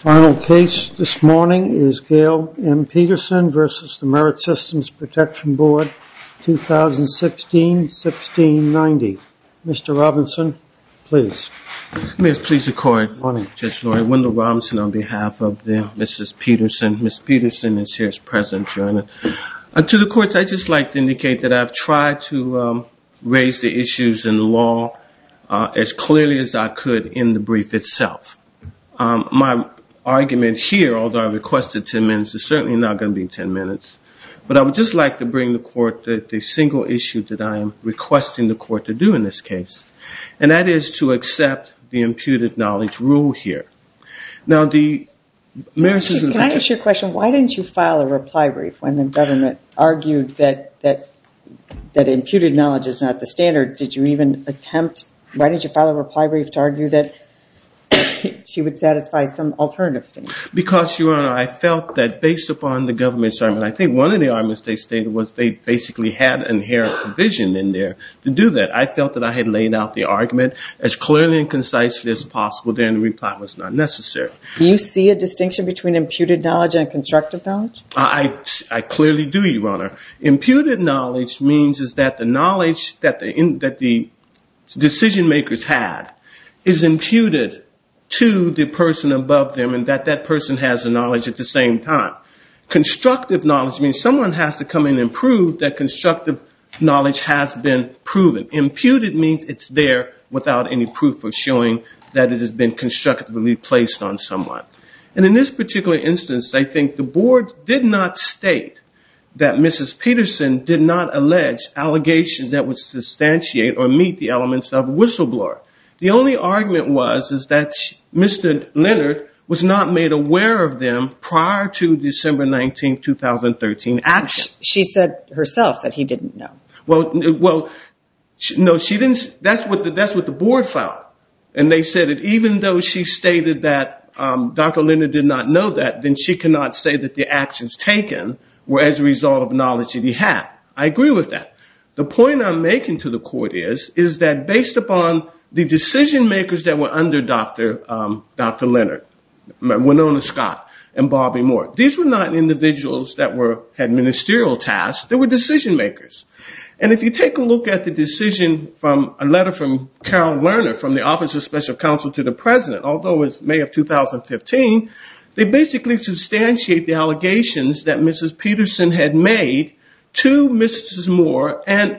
Final case this morning is Gail M. Peterson versus the Merit Systems Protection Board, 2016-1690. Mr. Robinson, please. May it please the Court. Morning. Judge Laurie, Wendell Robinson on behalf of Mrs. Peterson. Ms. Peterson is here as present, Your Honor. To the courts, I'd just like to indicate that I've tried to raise the issues in the law as clearly as I could in the brief itself. My argument here, although I requested 10 minutes, is certainly not going to be 10 minutes. But I would just like to bring the Court the single issue that I am requesting the Court to do in this case, and that is to accept the imputed knowledge rule here. Now, the Merit Systems... Can I ask you a question? Why didn't you file a reply brief when the government argued that imputed knowledge is not the standard? Did you even attempt... Why didn't you file a reply brief to argue that she would satisfy some alternative standard? Because, Your Honor, I felt that based upon the government's argument, I think one of the arguments they stated was they basically had an inherent provision in there to do that. I felt that I had laid out the argument as clearly and concisely as possible, then the reply was not necessary. Do you see a distinction between imputed knowledge and constructive knowledge? I clearly do, Your Honor. Imputed knowledge means is that the knowledge that the decision makers had is imputed to the person above them, and that person has the knowledge at the same time. Constructive knowledge means someone has to come in and prove that constructive knowledge has been proven. Imputed means it's there without any proof of showing that it has been constructively placed on someone. And in this particular instance, I think the board did not state that Mrs. Peterson did not allege allegations that would substantiate or meet the elements of a whistleblower. The only argument was that Mr. Leonard was not made aware of them prior to December 19, 2013 action. She said herself that he didn't know. Well, no, she didn't. That's what the board found. And they said that even though she stated that Dr. Leonard did not know that, then she cannot say that the actions taken were as a result of knowledge that he had. I agree with that. The point I'm making to the court is that based upon the decision makers that were under Dr. Leonard, Winona Scott, and Bobby Moore, these were not individuals that had ministerial tasks. They were decision makers. And if you take a look at the decision from a letter from Carol Lerner from the Office of Special Counsel to the President, although it was May of 2015, they basically substantiate the allegations that Mrs. Peterson had made to Mr. Moore and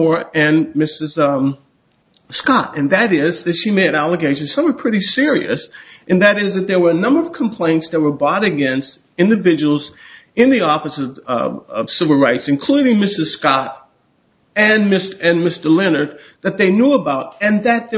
Mrs. Scott. And that is that she made allegations, some are pretty serious, and that is that there were a number of complaints that were brought against individuals in the Office of Civil Rights, including Mrs. Scott and Mr. Leonard, that they knew about, and that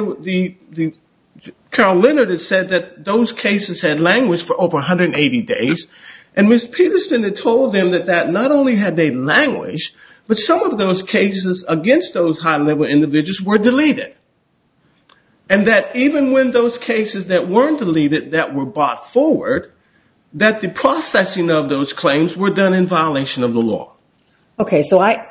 Carol Leonard had said that those cases had languished for over 180 days. And Ms. Peterson had told them that not only had they languished, but some of those cases against those high-level individuals were deleted. And that even when those cases that weren't deleted, that were brought forward, that the processing of those claims were done in violation of the law. Okay, so I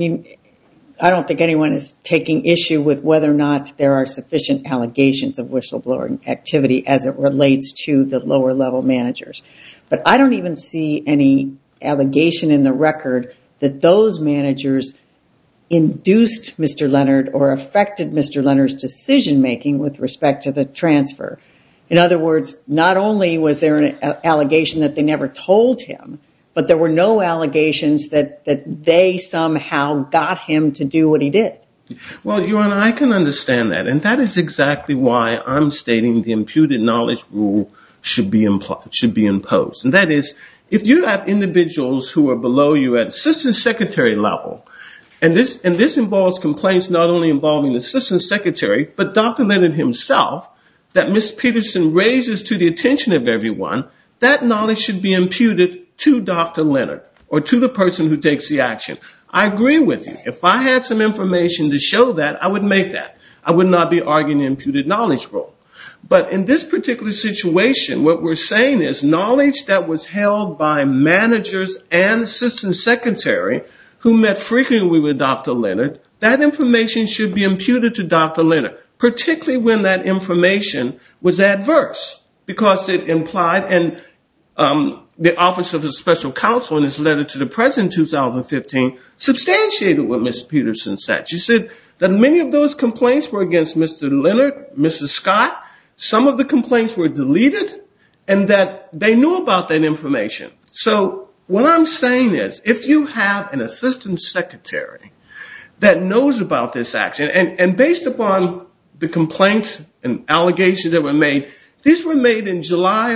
don't think anyone is taking issue with whether or not there are sufficient allegations of whistleblowing activity as it relates to the lower level managers. But I don't even see any allegation in the record that those managers induced Mr. Leonard or affected Mr. Leonard's decision making with respect to the transfer. In other words, not only was there an allegation that they never told him, but there were no allegations that they somehow got him to do what he did. Well, Your Honor, I can understand that. And that is exactly why I'm stating the imputed knowledge rule should be imposed. And that is, if you have individuals who are below you at assistant secretary level, and this involves complaints not only involving the assistant secretary, but Dr. Leonard himself, that Ms. Peterson raises to the attention of everyone, that knowledge should be imputed to Dr. Leonard or to the person who takes the action. I agree with you. If I had some information to show that, I would make that. I would not be arguing the imputed knowledge rule. But in this particular situation, what we're saying is knowledge that was held by managers and assistant secretary who met frequently with Dr. Leonard, that information should be imputed to Dr. Leonard, particularly when that information was adverse. because it implied, and the Office of the Special Counsel in his letter to the President in 2015 substantiated what Ms. Peterson said. She said that many of those complaints were against Mr. Leonard, Mrs. Scott. Some of the complaints were deleted, and that they knew about that information. So what I'm saying is, if you have an assistant secretary that knows about this action, and based upon the complaints and allegations that were made, these were made in July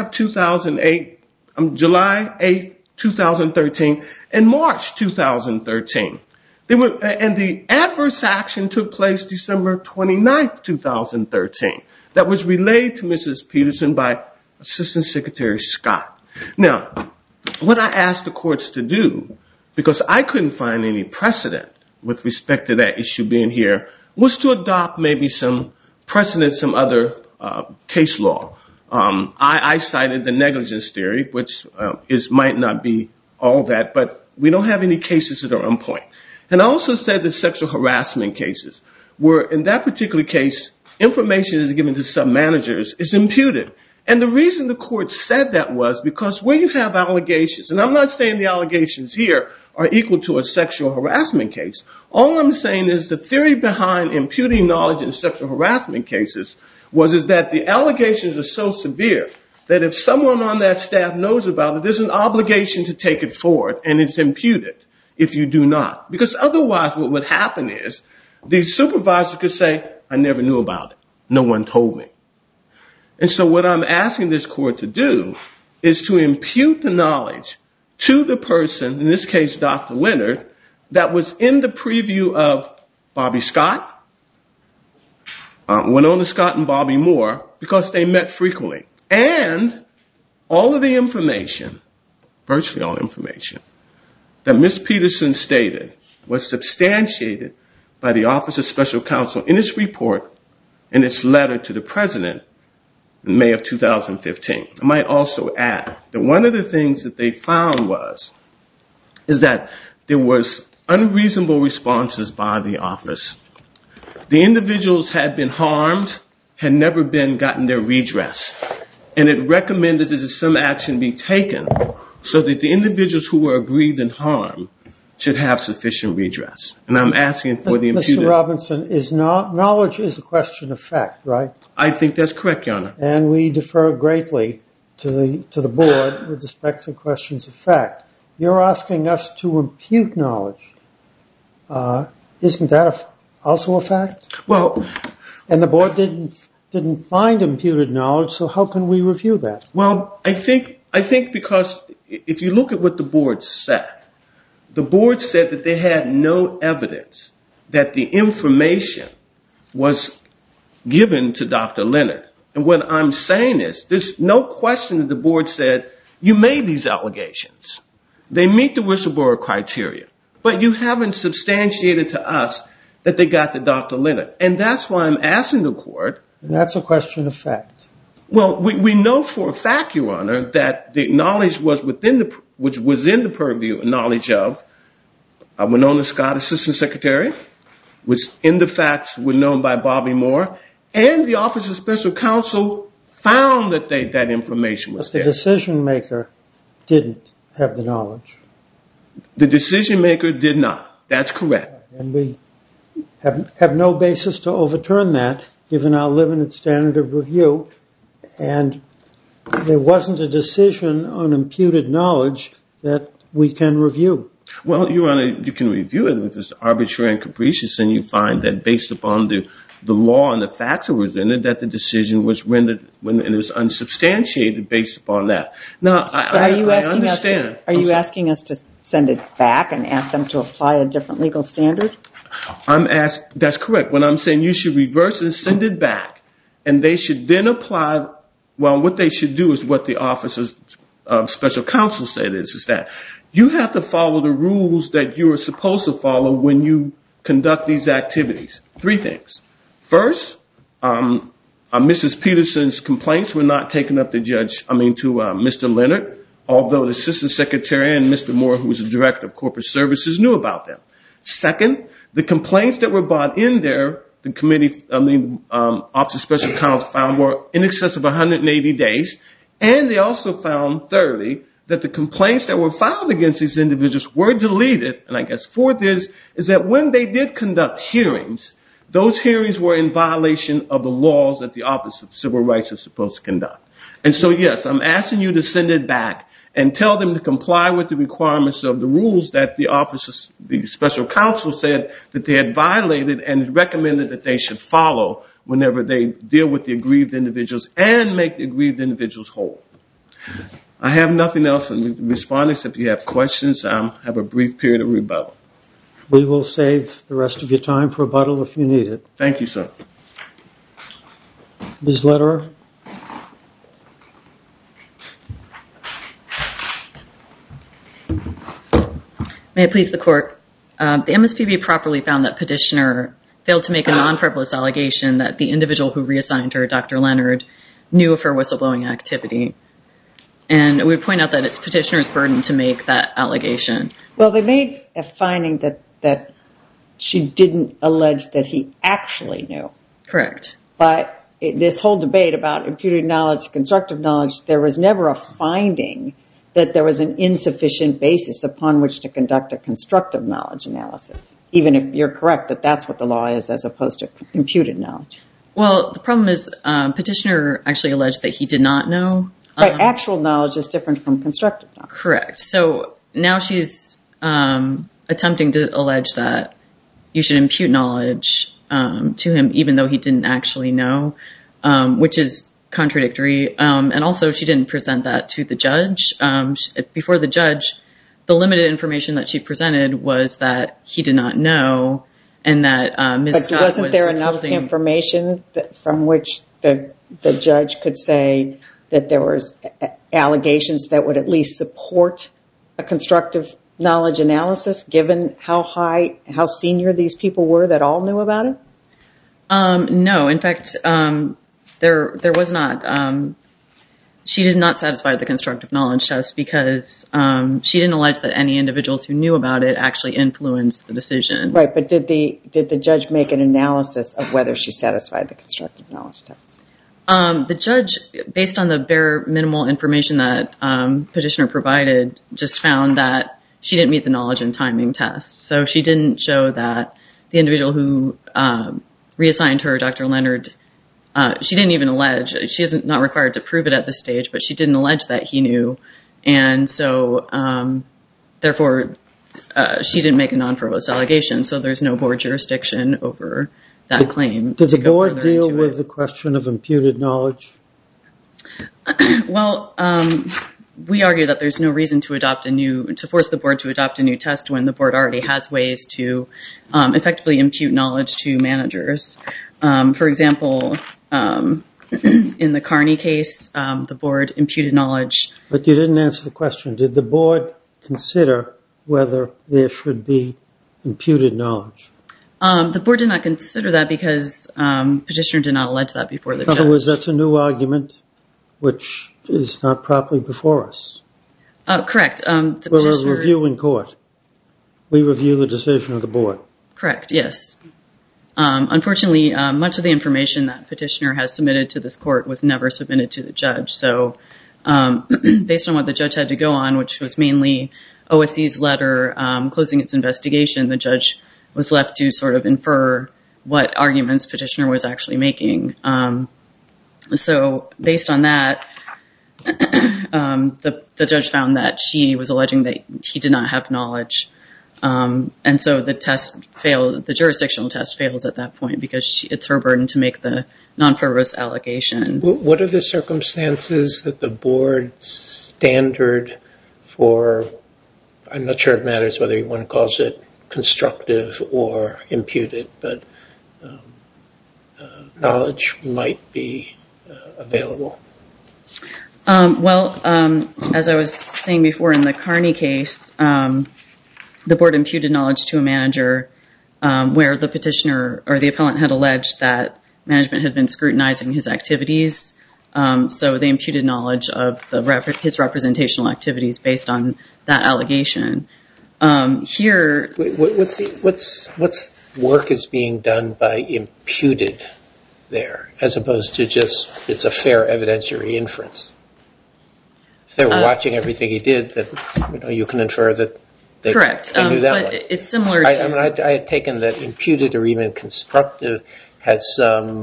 8, 2013, and March 2013. And the adverse action took place December 29th, 2013. That was relayed to Mrs. Peterson by Assistant Secretary Scott. Now, what I asked the courts to do, because I couldn't find any precedent with respect to that issue being here, was to adopt maybe some precedent, some other case law. I cited the negligence theory, which might not be all that, but we don't have any cases that are on point. And I also said the sexual harassment cases, where in that particular case, information is given to sub-managers is imputed. And the reason the court said that was because where you have allegations, and I'm not saying the allegations here are equal to a sexual harassment case. All I'm saying is the theory behind imputing knowledge in sexual harassment cases is that the allegations are so severe that if someone on that staff knows about it, there's an obligation to take it forward, and it's imputed if you do not. Because otherwise what would happen is the supervisor could say, I never knew about it. No one told me. And so what I'm asking this court to do is to impute the knowledge to the person, in this case Dr. Leonard, that was in the preview of Bobby Scott, Winona Scott and Bobby Moore, because they met frequently. And all of the information, virtually all information, that Ms. Peterson stated was substantiated by the Office of Special Counsel in its report, in its letter to the President in May of 2015. I might also add that one of the things that they found is that there was unreasonable responses by the office. The individuals had been harmed, had never gotten their redress, and it recommended that some action be taken so that the individuals who were aggrieved and harmed should have sufficient redress. And I'm asking for the imputed. Mr. Robinson, knowledge is a question of fact, right? I think that's correct, Your Honor. And we defer greatly to the board with respect to questions of fact. You're asking us to impute knowledge. Isn't that also a fact? Well, and the board didn't find imputed knowledge, so how can we review that? Well, I think because if you look at what the board said that they had no evidence that the information was given to Dr. Leonard. And what I'm saying is, there's no question that the board said, you made these allegations. They meet the whistleblower criteria. But you haven't substantiated to us that they got to Dr. Leonard. And that's why I'm asking the court. And that's a question of fact. Well, we know for a fact, Your Honor, that the knowledge was which was in the purview knowledge of Winona Scott, Assistant Secretary, which in the facts were known by Bobby Moore, and the Office of Special Counsel found that that information was there. But the decision maker didn't have the knowledge. The decision maker did not. That's correct. And we have no basis to overturn that, given our limited standard of review. And there wasn't a decision on imputed knowledge that we can review. Well, Your Honor, you can review it if it's arbitrary and capricious, and you find that based upon the law and the facts that were in it, that the decision was rendered when it was unsubstantiated based upon that. Now, I understand. Are you asking us to send it back and ask them to apply a different legal standard? That's correct. When I'm saying you should reverse and send it back, and they should then apply. Well, what they should do is what the Office of Special Counsel said is that you have to follow the rules that you are supposed to follow when you conduct these activities. 3 things. First, Mrs. Peterson's complaints were not taken up to Mr. Leonard, although the Assistant Secretary and Mr. Moore, who was the Director of Corporate Services, knew about them. Second, the complaints that were brought in there the Office of Special Counsel found were in excess of 180 days. And they also found, thirdly, that the complaints that were filed against these individuals were deleted. And I guess fourth is that when they did conduct hearings, those hearings were in violation of the laws that the Office of Civil Rights is supposed to conduct. And so, yes, I'm asking you to send it back and tell them to comply with the requirements of the rules that the Special Counsel said that they had violated and recommended that they should follow whenever they deal with the aggrieved individuals and make the aggrieved individuals whole. I have nothing else in response except if you have questions. I have a brief period of rebuttal. We will save the rest of your time for rebuttal if you need it. Thank you, sir. Ms. Lederer? May it please the Court. The MSPB properly found that petitioner failed to make a non-frivolous allegation that the individual who reassigned her, Dr. Leonard, knew of her whistleblowing activity. And we would point out that it's petitioner's burden to make that allegation. Well, they made a finding that she didn't allege that he actually knew. Correct. But this whole debate about imputed knowledge, constructive knowledge, there was never a finding that there was an insufficient basis upon which to conduct a constructive knowledge analysis, even if you're correct that that's what the law is as opposed to imputed knowledge. Well, the problem is petitioner actually alleged that he did not know. Right, actual knowledge is different from constructive knowledge. Correct. So now she's attempting to allege that you should impute knowledge to him even though he didn't actually know, which is contradictory. And also she didn't present that to the judge. Before the judge, the limited information that she presented was that he did not know and that Ms. Scott was wasn't there enough information from which the judge could say that there was allegations that would at least support a constructive knowledge analysis, given how senior these people were that all knew about it? No. In fact, there was not. She did not satisfy the constructive knowledge test because she didn't allege that any individuals who knew about it actually influenced the decision. Right, but did the judge make an analysis of whether she satisfied the constructive knowledge test? The judge, based on the bare minimal information that petitioner provided, just found that she didn't meet the knowledge and timing test. So she didn't show that the individual who reassigned her, Dr. Leonard, she didn't even allege. She is not required to prove it at this stage, but she didn't allege that he knew. And so, therefore, she didn't make a non-frivolous allegation, so there's no board jurisdiction over that claim. Did the board deal with the question of imputed knowledge? Well, we argue that there's no reason to force the board to adopt a new test when the board already has ways to effectively impute knowledge to managers. For example, in the Carney case, the board imputed knowledge. But you didn't answer the question. Did the board consider whether there should be imputed knowledge? The board did not consider that because petitioner did not allege that before the judge. In other words, that's a new argument which is not properly before us. Correct. We're a review in court. We review the decision of the board. Correct, yes. Unfortunately, much of the information that petitioner has submitted to this court was never submitted to the judge. So based on what the judge had to go on, which was mainly OSC's letter closing its investigation, the judge was left to sort of infer what arguments petitioner was actually making. So based on that, the judge found that she was alleging that he did not have knowledge. And so the test failed, the jurisdictional test fails at that point because it's her burden to make the non-frivolous allegation. What are the circumstances that the board's standard for, I'm not sure it matters whether one calls it constructive or imputed, but knowledge might be available? Well, as I was saying before, in the Carney case, the board imputed knowledge to a manager where the petitioner or the appellant had alleged that management had been scrutinizing his activities. So they imputed knowledge of his representational activities based on that allegation. Here, what's work is being done by imputed there, as opposed to just it's a fair evidentiary inference. If they were watching everything he did, then you can infer that they knew that but one. it's similar to... I had taken that imputed or even constructive has some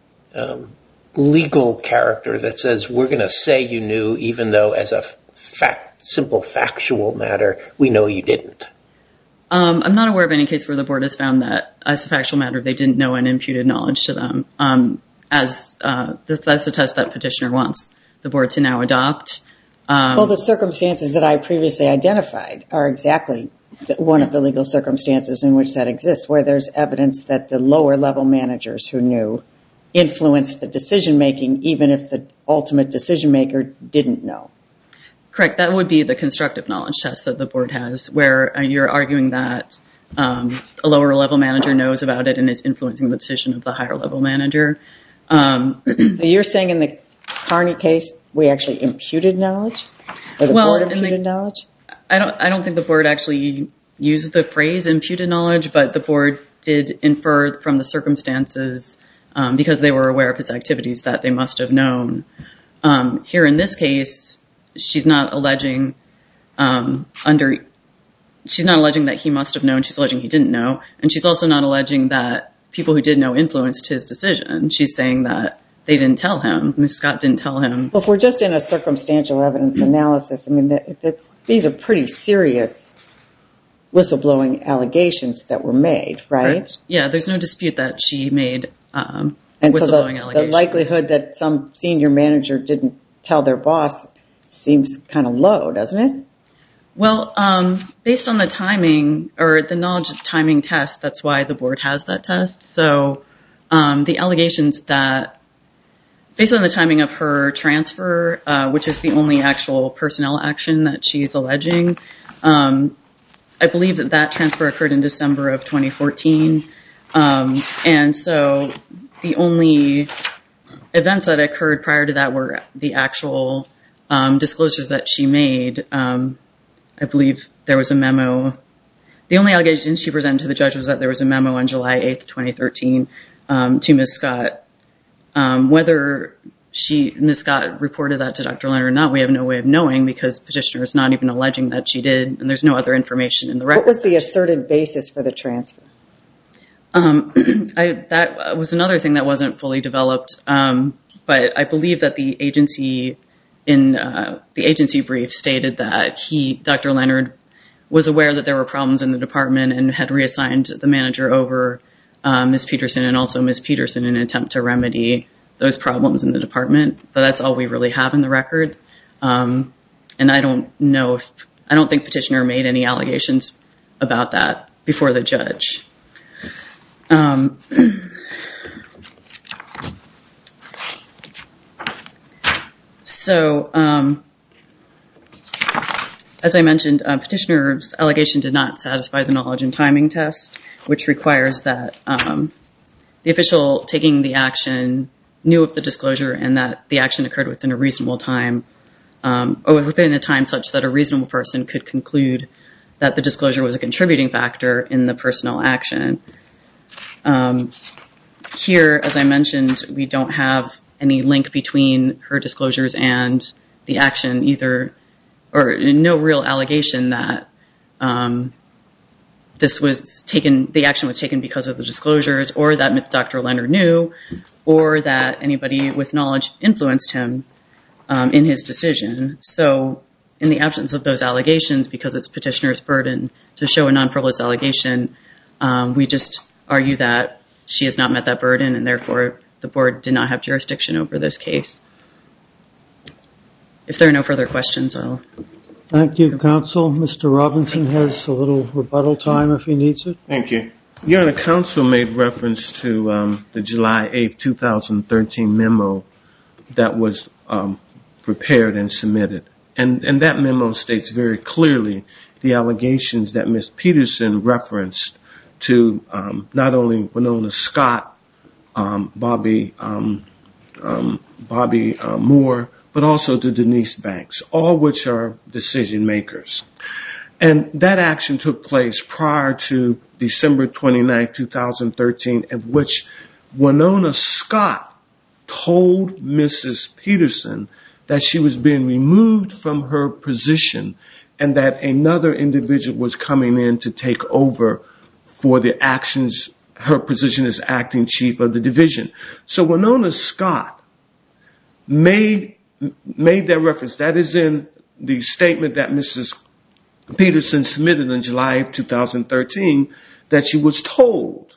legal character that says we're going to say you knew, even though as a simple factual matter, we know you didn't. I'm not aware of any case where the board has found that as a factual matter they didn't know and imputed knowledge to them. That's the test that petitioner wants the board to now adopt. Well, the circumstances that I previously identified are exactly one of the legal circumstances in which that exists, where there's evidence that the lower level managers who knew influenced the decision making, even if the ultimate decision maker didn't know. Correct. That would be the constructive knowledge test that the board has, where you're arguing that a lower level manager knows about it and is influencing the decision of the higher level manager. So you're saying in the Carney case we actually imputed knowledge, or the board imputed knowledge? I don't think the board actually used the phrase imputed knowledge, but the board did infer from the circumstances, because they were aware of his activities, that they must have known. Here in this case, she's not alleging that he must have known. She's alleging he didn't know, and she's also not alleging that people who did know influenced his decision. She's saying that they didn't tell him. Ms. Scott didn't tell him. Well, if we're just in a circumstantial evidence analysis, I mean, these are pretty serious whistleblowing allegations that were made, right? Yeah, there's no dispute that she made and whistleblowing so allegations. the likelihood that some senior manager didn't tell their boss seems kind of low, doesn't it? Well, based on the timing, or the knowledge timing test, that's why the board has that test. So the allegations that, based on the timing of her transfer, which is the only actual personnel action that she's alleging, I believe that transfer occurred in December of 2014. And so the only events that occurred prior to that were the actual disclosures that she made. I believe there was a memo. The only allegation she presented to the judge was that there was a memo on July 8th, 2013, to Ms. Scott. Whether Ms. Scott reported that to Dr. Leonard or not, we have no way of knowing, because petitioner is not even alleging that she did, and there's no other information in the record. What was the asserted basis for the transfer? That was another thing that wasn't fully developed, but I believe that the agency in the agency brief stated that Dr. Leonard, was aware that there were problems in the department and had reassigned the manager over Ms. Peterson and also Ms. Peterson in an attempt to remedy those problems in the department. But that's all we really have in the record. And I don't think petitioner made any allegations about that before the judge. So, as I mentioned, petitioner's allegation did not satisfy the knowledge and timing test, which requires that the official taking the action knew of the disclosure and that the action occurred within a reasonable time, or within a time such that a reasonable person could conclude that the disclosure was a contributing factor in the personnel action. Here, as I mentioned, we don't have any link between her disclosures and the action either, or no real allegation that the action was taken because of the disclosures, or that Dr. Leonard knew, or that anybody with knowledge influenced him in his decision. So in the absence of those allegations, because it's petitioner's burden to show a non-frivolous allegation, we just argue that she has not met that burden, and therefore the board did not have jurisdiction over this case. If there are no further questions, I'll... Thank you, counsel. Mr. Robinson has a little rebuttal time if he needs it. Thank you. Your Honor, counsel made reference to the July 8th, 2013 memo that was prepared and submitted. And that memo states very clearly the allegations that Ms. Peterson referenced to not only Winona Scott, Bobby Moore, but also to Denise Banks, all which are decision makers. And that action took place prior to December 29, 2013, in which Winona Scott told Mrs. Peterson that she was being removed from her position and that another individual was coming in to take over for the actions, her position as acting chief of the division. So Winona Scott made that reference. That is in the statement that Mrs. Peterson submitted in July of 2013, that she was told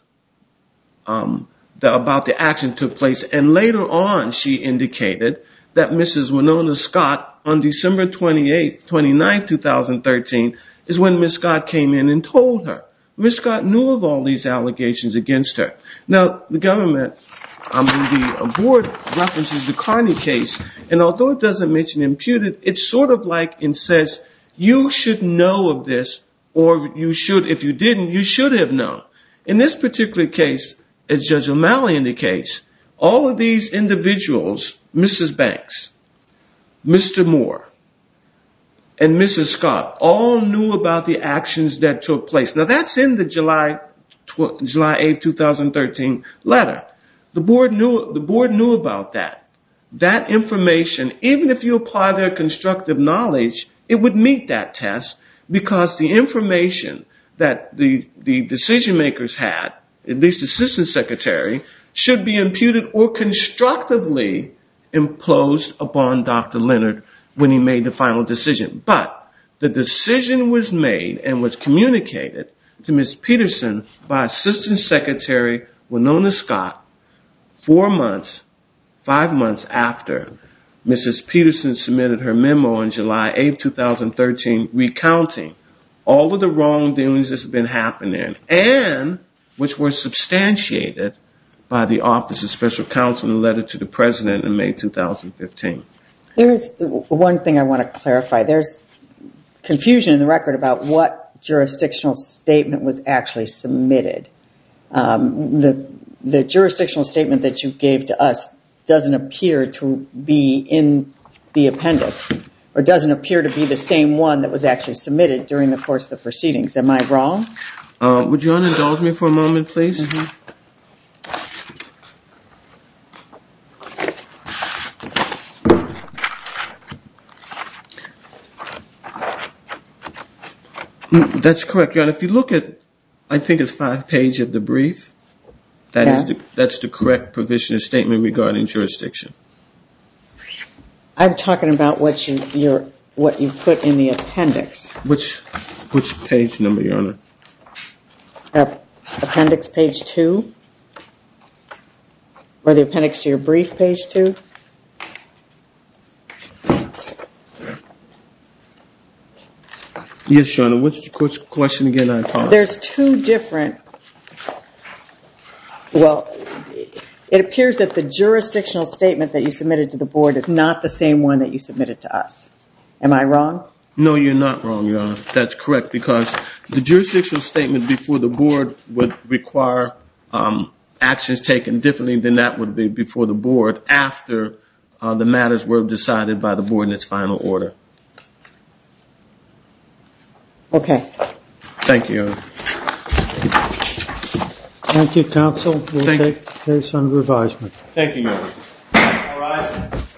about the action took place. And later on, she indicated that Mrs. Winona Scott, on December 29, 2013, is when Ms. Scott came in and told her. Ms. Scott knew of all these allegations against her. Now, the board references the Carney case, and although it doesn't mention imputed, it's sort of like it says, you should know of this, or you should, if you didn't, you should have known. In this particular case, as Judge O'Malley indicates, all of these individuals, Mrs. Banks, Mr. Moore, and Mrs. Scott, all knew about the actions that took place. Now, that's in the July 8, 2013 letter. The board knew about that. That information, even if you apply their constructive knowledge, it would meet that test, because the information that the decision makers had, at least the assistant secretary, should be imputed or constructively imposed upon Dr. Leonard when he made the final decision. But the decision was made and was communicated to Ms. Peterson by Assistant Secretary Winona Scott 5 months after Mrs. Peterson submitted her memo on July 8, 2013, recounting all of the wrongdoings that's been happening, and which were substantiated by the Office of Special Counsel in a letter to the President in May 2015. There's one thing I want to clarify. There's confusion in the record about what jurisdictional statement was actually submitted. The jurisdictional statement that you gave to us doesn't appear to be in the appendix, or doesn't appear to be the same one that was actually submitted during the course of the proceedings. Am I wrong? Would you indulge me for a moment, please? Mm-hmm. That's correct, Your Honor. If you look at, I think it's 5 pages of the brief, that's the correct provisional statement regarding jurisdiction. I'm talking about what you put in the appendix. Which page number, Your Honor? Appendix page 2? Or the appendix to your brief, page 2? Yes, Your Honor. What's the question again? I apologize. There's two different... Well, it appears that the jurisdictional statement that you submitted to the board is not the same one that you submitted to us. Am I wrong? No, you're not wrong, Your Honor. That's correct, because the jurisdictional statement before the board would require actions taken differently than that would be before the board after the matters were decided by the board in its final order. Okay. Thank you, Your Honor. Thank you, counsel. We'll take the case under advisement. Thank you, Your Honor.